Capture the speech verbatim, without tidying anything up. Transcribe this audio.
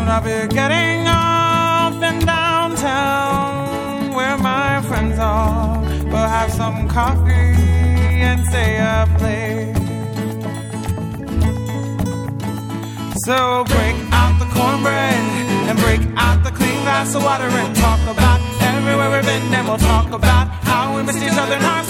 I'll be getting off in downtown where my friends are. We'll have some coffee and say a play. So break out the cornbread and break out the clean glass of water and talk about everywhere we've been, and we'll talk about how we missed each other in our